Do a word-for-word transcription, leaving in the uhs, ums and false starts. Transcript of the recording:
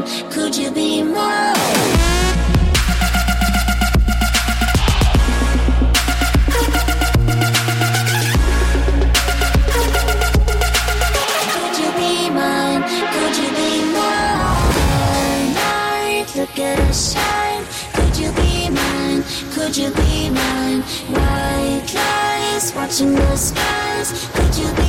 Could you be mine? Look at us shine. Could you be mine? Could you be mine? White lies watching the skies. Could you be